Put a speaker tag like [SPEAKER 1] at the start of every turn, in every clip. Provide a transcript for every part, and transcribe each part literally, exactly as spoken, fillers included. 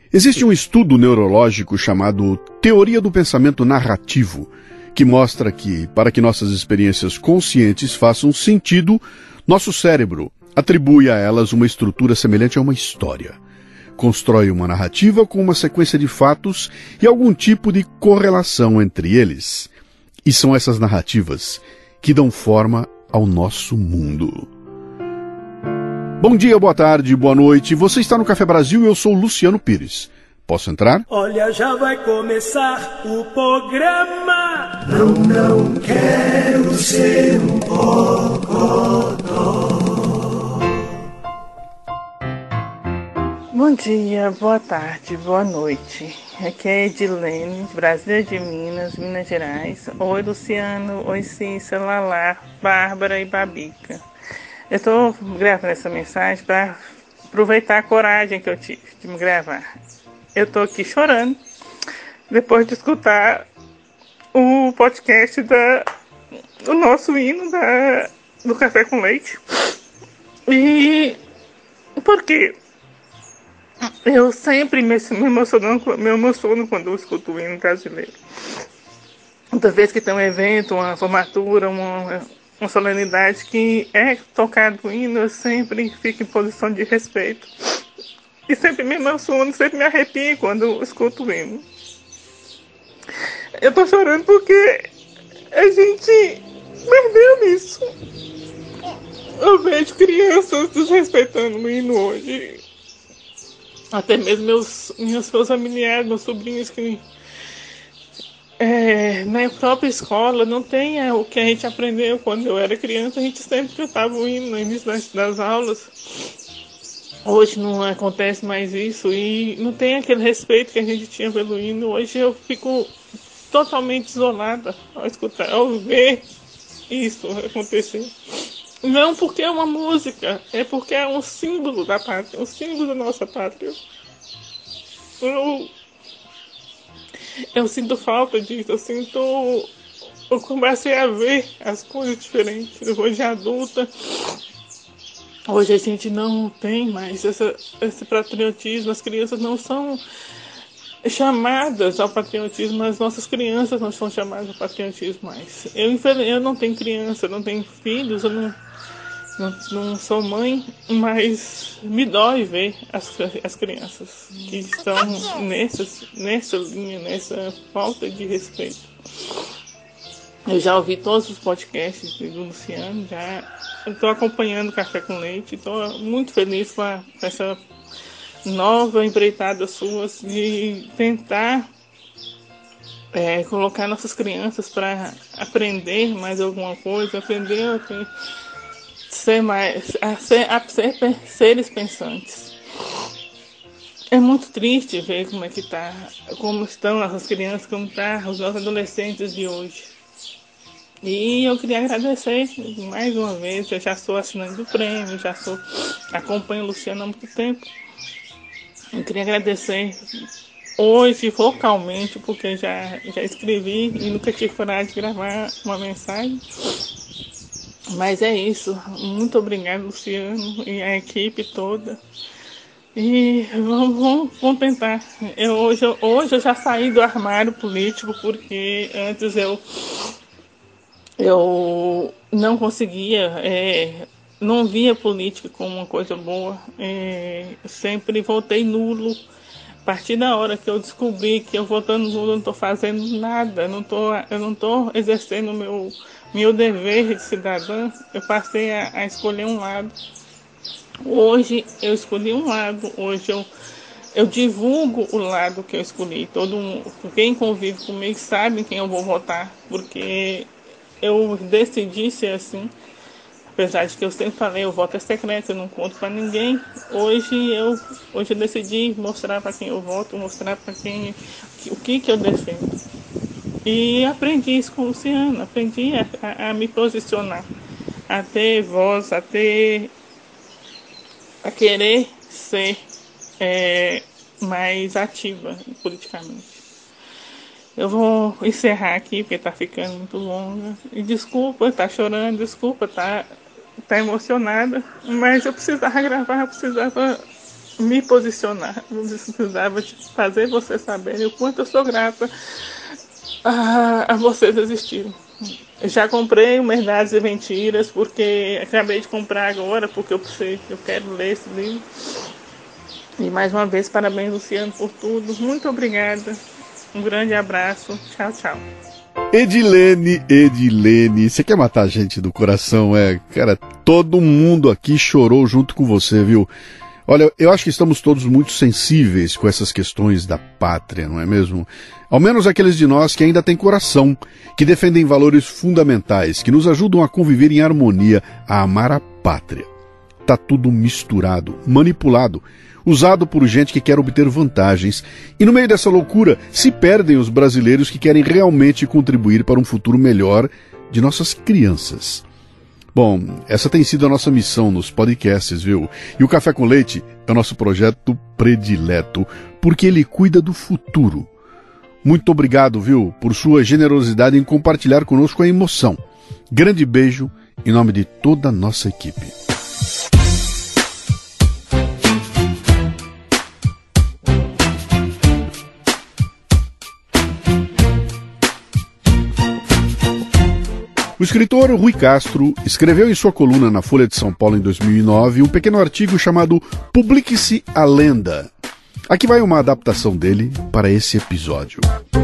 [SPEAKER 1] Existe um estudo neurológico chamado Teoria do Pensamento Narrativo, que mostra que, para que nossas experiências conscientes façam sentido, nosso cérebro atribui a elas uma estrutura semelhante a uma história. Constrói uma narrativa com uma sequência de fatos e algum tipo de correlação entre eles. E são essas narrativas que dão forma ao nosso mundo. Bom dia, boa tarde, boa noite. Você está no Café Brasil e eu sou Luciano Pires. Posso entrar?
[SPEAKER 2] Olha, já vai começar o programa. Não, não quero ser um bocodó.
[SPEAKER 3] Bom dia, boa tarde, boa noite. Aqui é Edilene, Brasília de Minas, Minas Gerais. Oi, Luciano. Oi, Cícera, Lalá, Bárbara e Babica. Eu estou gravando essa mensagem para aproveitar a coragem que eu tive de me gravar. Eu estou aqui chorando depois de escutar o podcast da, do nosso hino da, do Café com Leite. E por quê? Eu sempre me, me, emociono, me emociono quando eu escuto o hino brasileiro. Toda vez que tem um evento, uma formatura, uma, uma solenidade que é tocado o hino, eu sempre fico em posição de respeito. E sempre me emociono, sempre me arrepio quando eu escuto o hino. Eu tô chorando porque a gente perdeu isso. Eu vejo crianças desrespeitando o hino hoje. Até mesmo meus, meus, meus familiares, meus sobrinhos que é, na própria escola não tem é, o que a gente aprendeu quando eu era criança. A gente sempre cantava o hino no início das, das aulas. Hoje não acontece mais isso e não tem aquele respeito que a gente tinha pelo hino. Hoje eu fico totalmente isolada ao escutar, ao ver isso acontecer. Não porque é uma música, é porque é um símbolo da pátria, um símbolo da nossa pátria. Eu, eu sinto falta disso, eu sinto... Eu comecei a ver as coisas diferentes. Hoje adulta, hoje a gente não tem mais essa, esse patriotismo, as crianças não são chamadas ao patriotismo, as nossas crianças não são chamadas ao patriotismo mais. Eu, eu não tenho criança, eu não tenho filhos, eu não, não, não sou mãe, mas me dói ver as, as crianças que estão nessas, nessa linha, nessa falta de respeito. Eu já ouvi todos os podcasts do Luciano, já estou acompanhando o Café com Leite, estou muito feliz com, a, com essa nova empreitada sua de tentar é, colocar nossas crianças para aprender mais alguma coisa, aprender a ser mais, a ser, a ser seres pensantes. É muito triste ver como é que tá, como estão essas crianças, como estão tá os nossos adolescentes de hoje. E eu queria agradecer mais uma vez. Eu já sou assinante do prêmio, já sou acompanho o Luciano há muito tempo. Eu queria agradecer hoje vocalmente, porque já, já escrevi e nunca tive coragem de gravar uma mensagem. Mas é isso. Muito obrigado, Luciano, e a equipe toda. E vamos, vamos, vamos tentar. Eu, hoje, hoje eu já saí do armário político, porque antes eu, eu não conseguia... É, não via política como uma coisa boa, é, sempre votei nulo. A partir da hora que eu descobri que eu votando nulo, eu não estou fazendo nada, eu não tô, eu não estou exercendo o meu, meu dever de cidadã, eu passei a, a escolher um lado. Hoje eu escolhi um lado, hoje eu, eu divulgo o lado que eu escolhi. Todo mundo, quem convive comigo sabe quem eu vou votar, porque eu decidi ser assim. Apesar de que eu sempre falei, o voto é secreto, eu não conto para ninguém. Hoje eu, hoje eu decidi mostrar para quem eu voto, mostrar para quem o que, que eu defendo. E aprendi isso com o Luciano, aprendi a, a, a me posicionar, a ter voz, a ter, a querer ser é, mais ativa politicamente. Eu vou encerrar aqui, porque está ficando muito longa. E desculpa, tá chorando, desculpa, tá, tá emocionada. Mas eu precisava gravar, eu precisava me posicionar. Eu precisava fazer vocês saberem o quanto eu sou grata a, a vocês existirem. Já comprei o Verdades e Mentiras, porque acabei de comprar agora, porque eu, preciso, eu quero ler esse livro. E mais uma vez, parabéns, Luciano, por tudo. Muito obrigada. Um grande abraço. Tchau, tchau.
[SPEAKER 1] Edilene, Edilene, você quer matar a gente do coração, é? Cara, todo mundo aqui chorou junto com você, viu? Olha, eu acho que estamos todos muito sensíveis com essas questões da pátria, não é mesmo? Ao menos aqueles de nós que ainda têm coração, que defendem valores fundamentais, que nos ajudam a conviver em harmonia, a amar a pátria. Tá tudo misturado, manipulado, usado por gente que quer obter vantagens, e no meio dessa loucura se perdem os brasileiros que querem realmente contribuir para um futuro melhor de nossas crianças. Bom, essa tem sido a nossa missão nos podcasts, viu? E o Café com Leite é o nosso projeto predileto, porque ele cuida do futuro. Muito obrigado, viu, por sua generosidade em compartilhar conosco a emoção. Grande beijo em nome de toda a nossa equipe. O escritor Rui Castro escreveu em sua coluna na Folha de São Paulo em dois mil e nove um pequeno artigo chamado Publique-se a Lenda. Aqui vai uma adaptação dele para esse episódio.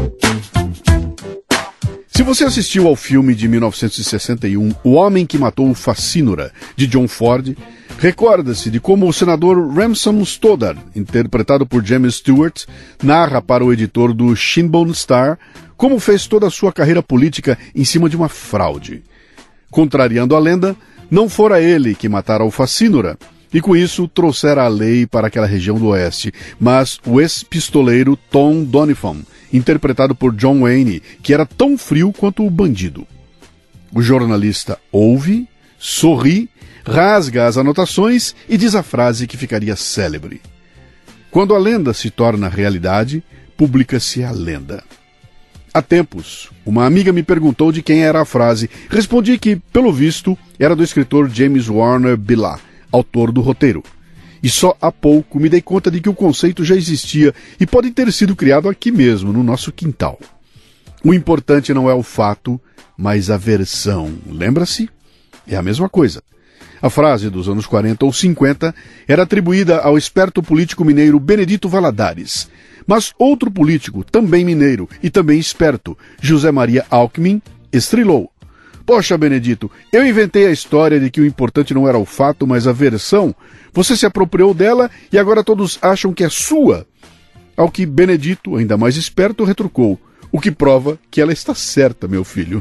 [SPEAKER 1] Se você assistiu ao filme de mil novecentos e sessenta e um, O Homem que Matou o Facínora, de John Ford, recorda-se de como o senador Ransom Stoddard, interpretado por James Stewart, narra para o editor do Shinbone Star como fez toda a sua carreira política em cima de uma fraude. Contrariando a lenda, não fora ele que matara o Facínora, e com isso trouxera a lei para aquela região do oeste, mas o ex-pistoleiro Tom Doniphan, interpretado por John Wayne, que era tão frio quanto o bandido. O jornalista ouve, sorri, rasga as anotações e diz a frase que ficaria célebre. Quando a lenda se torna realidade, publica-se a lenda. Há tempos, uma amiga me perguntou de quem era a frase. Respondi que, pelo visto, era do escritor James Warner Billah, autor do roteiro. E só há pouco me dei conta de que o conceito já existia e pode ter sido criado aqui mesmo, no nosso quintal. O importante não é o fato, mas a versão. Lembra-se? É a mesma coisa. A frase dos anos quarenta ou cinquenta era atribuída ao esperto político mineiro Benedito Valadares. Mas outro político, também mineiro e também esperto, José Maria Alckmin, estrelou. Poxa, Benedito, eu inventei a história de que o importante não era o fato, mas a versão. Você se apropriou dela e agora todos acham que é sua. Ao que Benedito, ainda mais esperto, retrucou. O que prova que ela está certa, meu filho.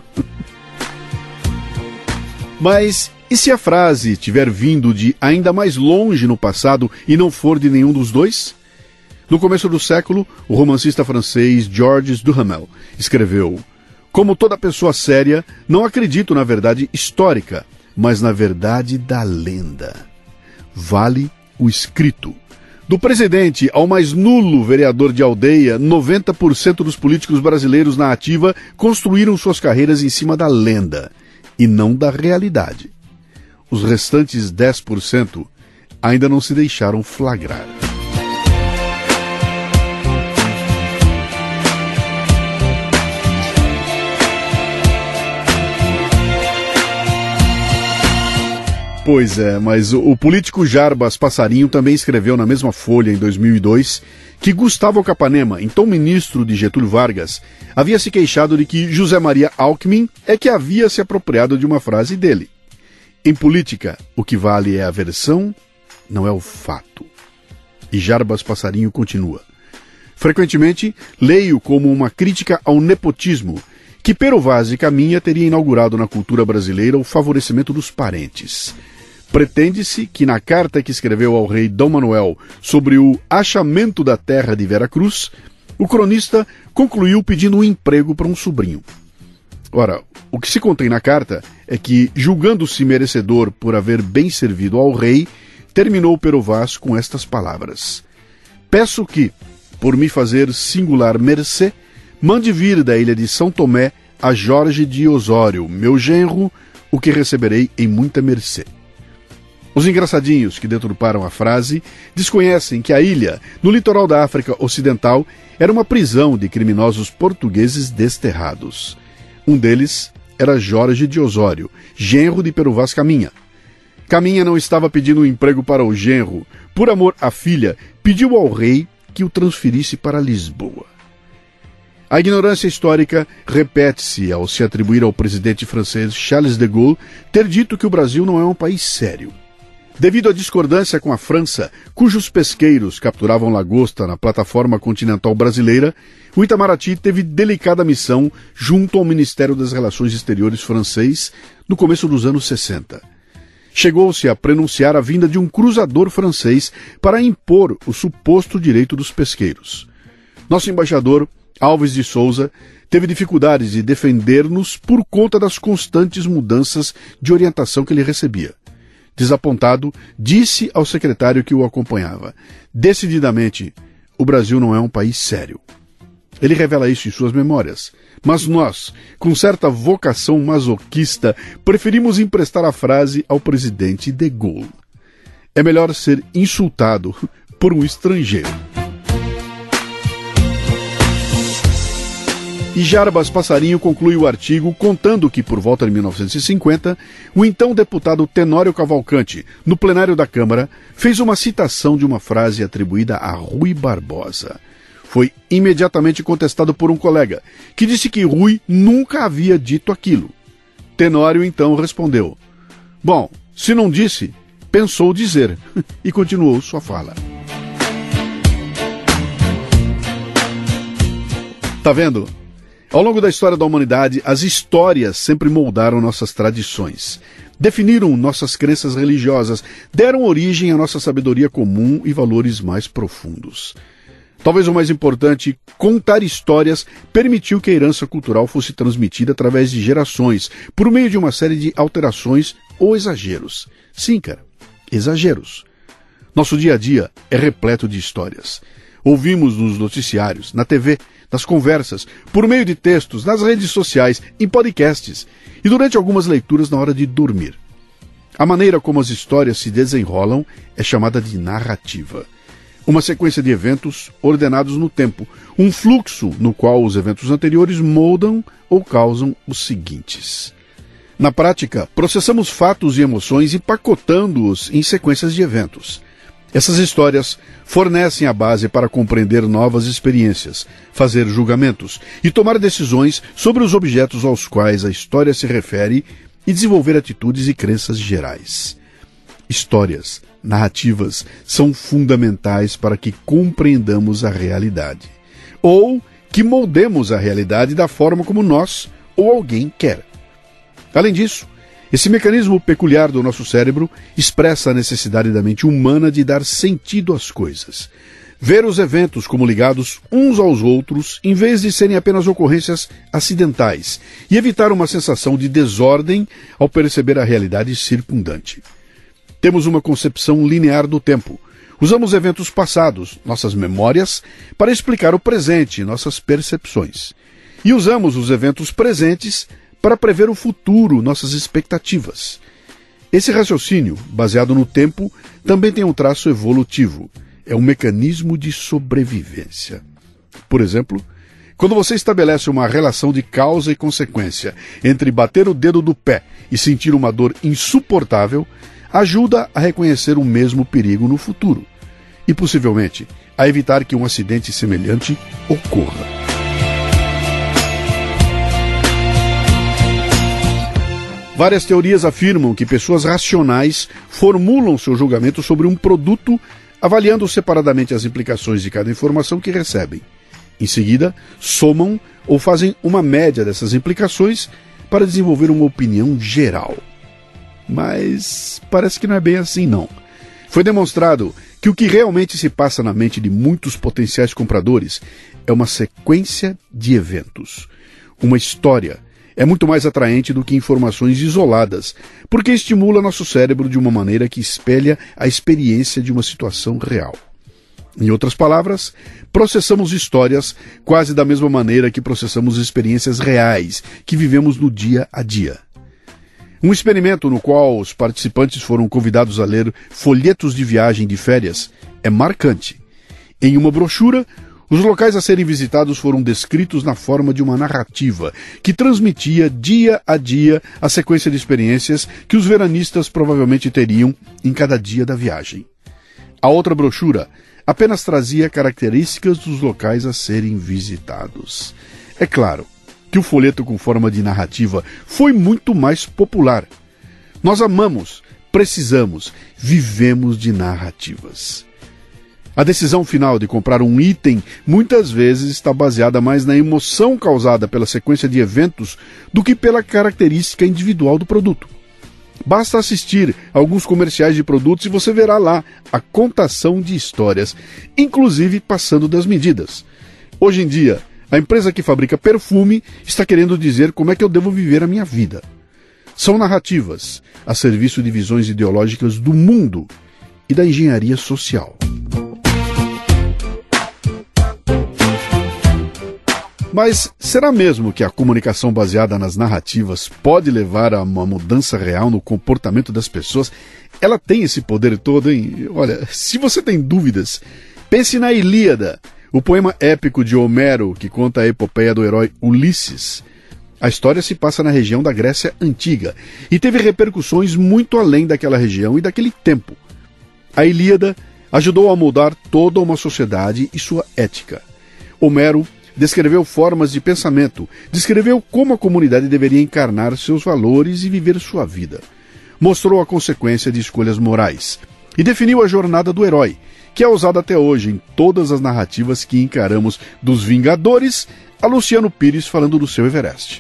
[SPEAKER 1] Mas e se a frase tiver vindo de ainda mais longe no passado e não for de nenhum dos dois? No começo do século, o romancista francês Georges Duhamel escreveu: como toda pessoa séria, não acredito na verdade histórica, mas na verdade da lenda. Vale o escrito. Do presidente ao mais nulo vereador de aldeia, noventa por cento dos políticos brasileiros na ativa construíram suas carreiras em cima da lenda, e não da realidade. Os restantes dez por cento ainda não se deixaram flagrar. Pois é, mas o, o político Jarbas Passarinho também escreveu na mesma folha, em dois mil e dois, que Gustavo Capanema, então ministro de Getúlio Vargas, havia se queixado de que José Maria Alckmin é que havia se apropriado de uma frase dele. Em política, o que vale é a versão, não é o fato. E Jarbas Passarinho continua. Frequentemente, leio como uma crítica ao nepotismo, que Pero Vaz de Caminha teria inaugurado na cultura brasileira o favorecimento dos parentes. Pretende-se que na carta que escreveu ao rei Dom Manuel sobre o achamento da terra de Veracruz, o cronista concluiu pedindo um emprego para um sobrinho. Ora, o que se contém na carta é que, julgando-se merecedor por haver bem servido ao rei, terminou Pero Vaz com estas palavras: peço que, por me fazer singular mercê, mande vir da ilha de São Tomé a Jorge de Osório, meu genro, o que receberei em muita mercê. Os engraçadinhos que deturparam a frase desconhecem que a ilha, no litoral da África Ocidental, era uma prisão de criminosos portugueses desterrados. Um deles era Jorge de Osório, genro de Pero Vaz Caminha. Caminha não estava pedindo um emprego para o genro. Por amor à filha, pediu ao rei que o transferisse para Lisboa. A ignorância histórica repete-se ao se atribuir ao presidente francês Charles de Gaulle ter dito que o Brasil não é um país sério. Devido à discordância com a França, cujos pesqueiros capturavam lagosta na plataforma continental brasileira, o Itamaraty teve delicada missão junto ao Ministério das Relações Exteriores francês no começo dos anos sessenta. Chegou-se a prenunciar a vinda de um cruzador francês para impor o suposto direito dos pesqueiros. Nosso embaixador, Alves de Souza, teve dificuldades de defender-nos por conta das constantes mudanças de orientação que ele recebia. Desapontado, disse ao secretário que o acompanhava: decididamente, o Brasil não é um país sério. Ele revela isso em suas memórias. Mas nós, com certa vocação masoquista, preferimos emprestar a frase ao presidente de Gaulle. É melhor ser insultado por um estrangeiro. E Jarbas Passarinho conclui o artigo contando que, por volta de mil novecentos e cinquenta, o então deputado Tenório Cavalcante, no plenário da Câmara, fez uma citação de uma frase atribuída a Rui Barbosa. Foi imediatamente contestado por um colega, que disse que Rui nunca havia dito aquilo. Tenório então respondeu: bom, se não disse, pensou dizer, e continuou sua fala. Tá vendo? Ao longo da história da humanidade, as histórias sempre moldaram nossas tradições, definiram nossas crenças religiosas, deram origem à nossa sabedoria comum e valores mais profundos. Talvez o mais importante, contar histórias permitiu que a herança cultural fosse transmitida através de gerações, por meio de uma série de alterações ou exageros. Sim, cara, exageros. Nosso dia a dia é repleto de histórias. Ouvimos nos noticiários, na T V, nas conversas, por meio de textos, nas redes sociais, em podcasts e durante algumas leituras na hora de dormir. A maneira como as histórias se desenrolam é chamada de narrativa. Uma sequência de eventos ordenados no tempo, um fluxo no qual os eventos anteriores moldam ou causam os seguintes. Na prática, processamos fatos e emoções empacotando-os em sequências de eventos. Essas histórias fornecem a base para compreender novas experiências, fazer julgamentos e tomar decisões sobre os objetos aos quais a história se refere e desenvolver atitudes e crenças gerais. Histórias, narrativas são fundamentais para que compreendamos a realidade, ou que moldemos a realidade da forma como nós ou alguém quer. Além disso, esse mecanismo peculiar do nosso cérebro expressa a necessidade da mente humana de dar sentido às coisas. Ver os eventos como ligados uns aos outros, em vez de serem apenas ocorrências acidentais, e evitar uma sensação de desordem ao perceber a realidade circundante. Temos uma concepção linear do tempo. Usamos eventos passados, nossas memórias, para explicar o presente, nossas percepções. E usamos os eventos presentes para prever o futuro, nossas expectativas. Esse raciocínio, baseado no tempo, também tem um traço evolutivo. É um mecanismo de sobrevivência. Por exemplo, quando você estabelece uma relação de causa e consequência entre bater o dedo do pé e sentir uma dor insuportável, ajuda a reconhecer o mesmo perigo no futuro e, possivelmente, a evitar que um acidente semelhante ocorra. Várias teorias afirmam que pessoas racionais formulam seu julgamento sobre um produto, avaliando separadamente as implicações de cada informação que recebem. Em seguida, somam ou fazem uma média dessas implicações para desenvolver uma opinião geral. Mas parece que não é bem assim, não. Foi demonstrado que o que realmente se passa na mente de muitos potenciais compradores é uma sequência de eventos. Uma história é muito mais atraente do que informações isoladas, porque estimula nosso cérebro de uma maneira que espelha a experiência de uma situação real. Em outras palavras, processamos histórias quase da mesma maneira que processamos experiências reais que vivemos no dia a dia. Um experimento no qual os participantes foram convidados a ler folhetos de viagem de férias é marcante. Em uma brochura, os locais a serem visitados foram descritos na forma de uma narrativa que transmitia dia a dia a sequência de experiências que os veranistas provavelmente teriam em cada dia da viagem. A outra brochura apenas trazia características dos locais a serem visitados. É claro que o folheto com forma de narrativa foi muito mais popular. Nós amamos, precisamos, vivemos de narrativas. A decisão final de comprar um item muitas vezes está baseada mais na emoção causada pela sequência de eventos do que pela característica individual do produto. Basta assistir a alguns comerciais de produtos e você verá lá a contação de histórias, inclusive passando das medidas. Hoje em dia, a empresa que fabrica perfume está querendo dizer como é que eu devo viver a minha vida. São narrativas a serviço de visões ideológicas do mundo e da engenharia social. Mas será mesmo que a comunicação baseada nas narrativas pode levar a uma mudança real no comportamento das pessoas? Ela tem esse poder todo, hein? Olha, se você tem dúvidas, pense na Ilíada, o poema épico de Homero que conta a epopeia do herói Ulisses. A história se passa na região da Grécia Antiga e teve repercussões muito além daquela região e daquele tempo. A Ilíada ajudou a moldar toda uma sociedade e sua ética. Homero descreveu formas de pensamento, descreveu como a comunidade deveria encarnar seus valores e viver sua vida. Mostrou a consequência de escolhas morais e definiu a jornada do herói, que é usada até hoje em todas as narrativas que encaramos, dos Vingadores a Luciano Pires falando do seu Everest.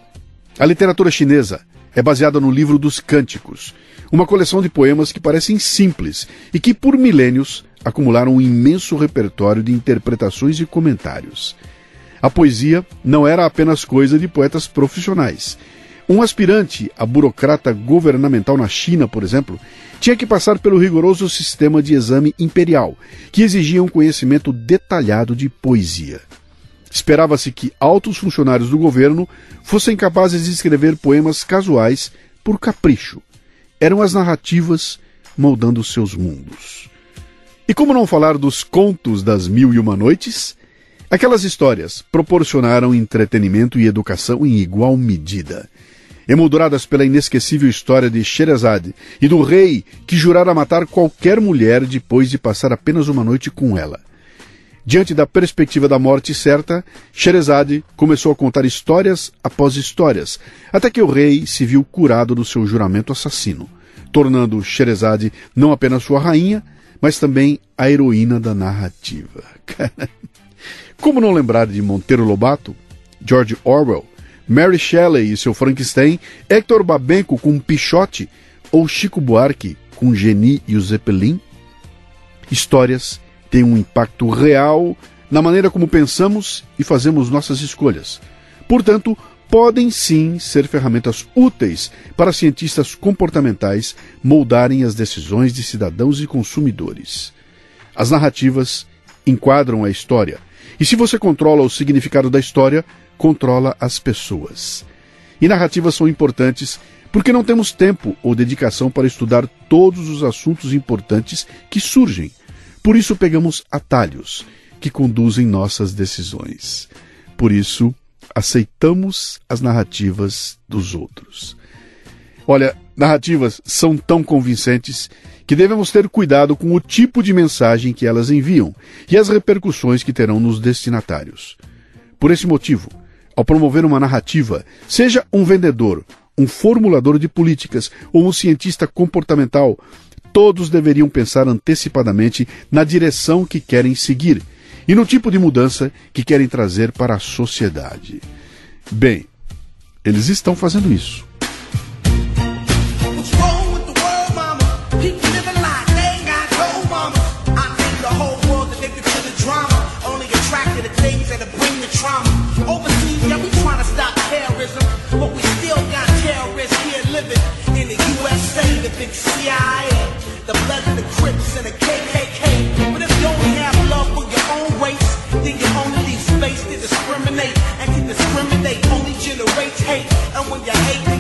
[SPEAKER 1] A literatura chinesa é baseada no livro dos Cânticos, uma coleção de poemas que parecem simples e que, por milênios, acumularam um imenso repertório de interpretações e comentários. A poesia não era apenas coisa de poetas profissionais. Um aspirante a burocrata governamental na China, por exemplo, tinha que passar pelo rigoroso sistema de exame imperial, que exigia um conhecimento detalhado de poesia. Esperava-se que altos funcionários do governo fossem capazes de escrever poemas casuais por capricho. Eram as narrativas moldando seus mundos. E como não falar dos contos das Mil e Uma Noites? Aquelas histórias proporcionaram entretenimento e educação em igual medida. Emolduradas pela inesquecível história de Sherazade e do rei que jurara matar qualquer mulher depois de passar apenas uma noite com ela. Diante da perspectiva da morte certa, Sherazade começou a contar histórias após histórias, até que o rei se viu curado do seu juramento assassino, tornando Sherazade não apenas sua rainha, mas também a heroína da narrativa. Como não lembrar de Monteiro Lobato, George Orwell, Mary Shelley e seu Frankenstein, Hector Babenco com Pichote ou Chico Buarque com Geni e o Zeppelin? Histórias têm um impacto real na maneira como pensamos e fazemos nossas escolhas. Portanto, podem sim ser ferramentas úteis para cientistas comportamentais moldarem as decisões de cidadãos e consumidores. As narrativas enquadram a história, e se você controla o significado da história, controla as pessoas. E narrativas são importantes porque não temos tempo ou dedicação para estudar todos os assuntos importantes que surgem. Por isso pegamos atalhos que conduzem nossas decisões. Por isso, aceitamos as narrativas dos outros. Olha, narrativas são tão convincentes que devemos ter cuidado com o tipo de mensagem que elas enviam e as repercussões que terão nos destinatários. Por esse motivo, ao promover uma narrativa, seja um vendedor, um formulador de políticas ou um cientista comportamental, todos deveriam pensar antecipadamente na direção que querem seguir e no tipo de mudança que querem trazer para a sociedade. Bem, eles estão fazendo isso.
[SPEAKER 2] C I A, the blood of the Crips and the K K K. But if you only have love for your own race, then you only need space to discriminate. And to discriminate only generates hate. And when you hate,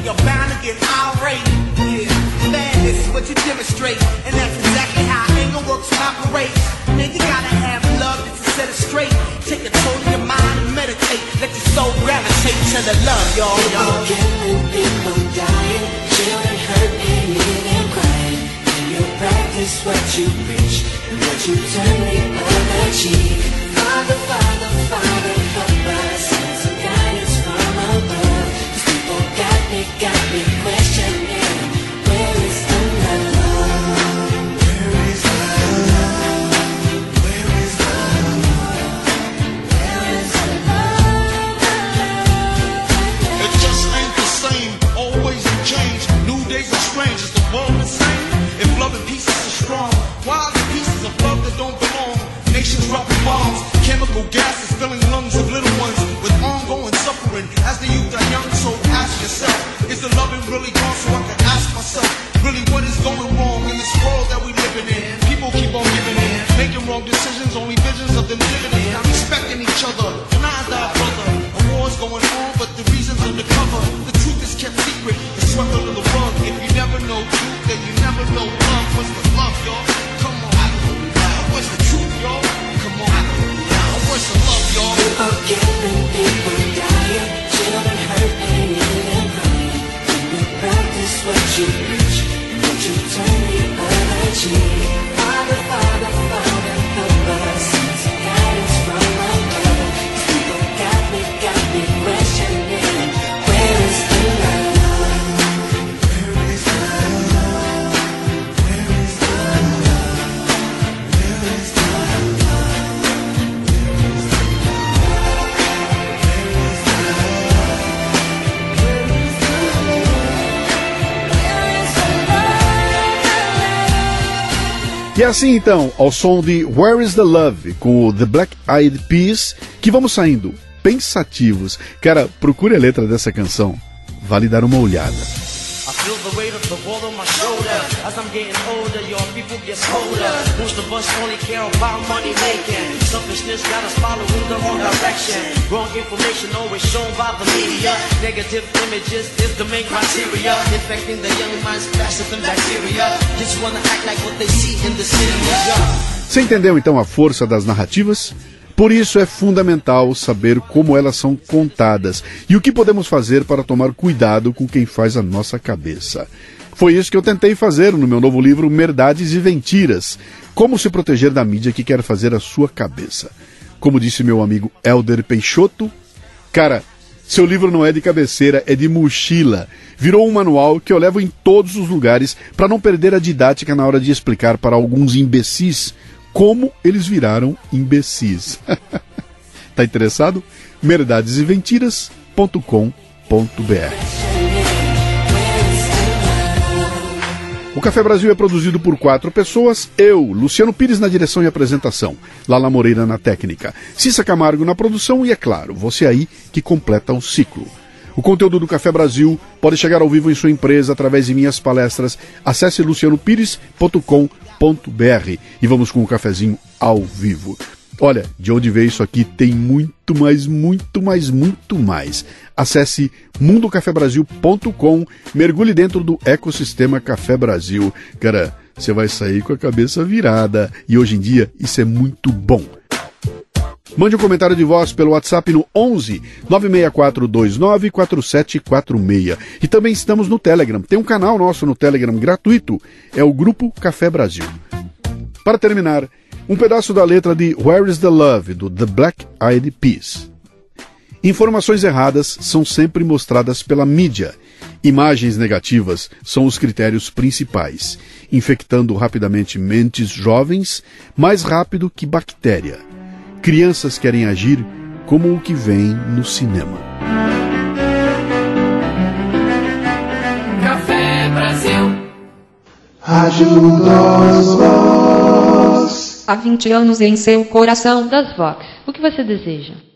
[SPEAKER 4] you're bound to get irate. Yeah, madness is what you demonstrate, and that's exactly how anger works and operates. Man, you gotta have love to set it straight. Take control of your mind and meditate. Let your soul gravitate to the love, y'all.
[SPEAKER 5] People killing, people dying, children hurt, hating and crying. And you practice what you preach, and what you turn the other cheek. Father, Father, Father, help us, send some guidance from above. These people got me, got me questioning, where is the love? Where is the love? Where is the love? Where is the love?
[SPEAKER 6] It just ain't the same, always in change. New days are strange, is the world the same? If love and peace is strong, why are the pieces of love that don't belong? Nations dropping bombs, chemical gases filling lungs of little ones with ongoing suffering as the youth are young. So ask yourself, is the loving really gone? So I can ask myself, really what is going wrong in this world that we living in? People keep on giving in, making wrong decisions, only visions of them living in. Not respecting each other, denying our brother. A war's going on, but the reason's undercover. The truth is kept secret, it's swept under the rug. If you never know truth, then you never know love. What's the love, y'all? Come on. What's the truth, y'all? Come on. What's the love, y'all?
[SPEAKER 5] People killing, people dying, children hurt, hating and crying. And you practice what you preach, and what you turn the other cheek. Father, Father, Father, help us, send some guidance from above. These people got me, got me questioning, where is the love? Where is the love? Where is the love? Where is the love?
[SPEAKER 1] E é assim então, ao som de Where is the Love, com o The Black Eyed Peas, que vamos saindo pensativos. Cara, procure a letra dessa canção, vale dar uma olhada.
[SPEAKER 4] I feel the weight of the world on my shoulder. As I'm getting older, your people get colder. Most of us only care about money making. Selfishness got us following the wrong direction. Wrong information always shown by the media. Negative images is the main criteria. Infecting the young minds faster than bacteria. Just wanna act like what they see in the city.
[SPEAKER 1] Você entendeu então a força das narrativas? Por isso é fundamental saber como elas são contadas e o que podemos fazer para tomar cuidado com quem faz a nossa cabeça. Foi isso que eu tentei fazer no meu novo livro Merdades e Mentiras, como se proteger da mídia que quer fazer a sua cabeça. Como disse meu amigo Helder Peixoto, cara, seu livro não é de cabeceira, é de mochila. Virou um manual que eu levo em todos os lugares para não perder a didática na hora de explicar para alguns imbecis como eles viraram imbecis. Tá interessado? merdades e mentiras ponto com ponto b r. O Café Brasil é produzido por quatro pessoas, eu, Luciano Pires na direção e apresentação, Lala Moreira na técnica, Cissa Camargo na produção e, é claro, você aí que completa o ciclo. O conteúdo do Café Brasil pode chegar ao vivo em sua empresa através de minhas palestras. Acesse luciano pires ponto com ponto b r e vamos com o cafezinho ao vivo. Olha, de onde veio isso aqui tem muito mais, muito mais, muito mais. Acesse mundo café brasil ponto com, mergulhe dentro do ecossistema Café Brasil. Cara, você vai sair com a cabeça virada e hoje em dia isso é muito bom. Mande um comentário de voz pelo WhatsApp no onze nove seis quatro dois nove quatro sete quatro seis. E também estamos no Telegram. Tem um canal nosso no Telegram gratuito. É o Grupo Café Brasil. Para terminar, um pedaço da letra de Where is the Love, do The Black Eyed Peas. Informações erradas são sempre mostradas pela mídia. Imagens negativas são os critérios principais, infectando rapidamente mentes jovens, mais rápido que bactéria. Crianças querem agir como o que vem no cinema.
[SPEAKER 5] Café Brasil.
[SPEAKER 2] Rádio Vox.
[SPEAKER 7] Há vinte anos em seu coração das Vox. O que você deseja?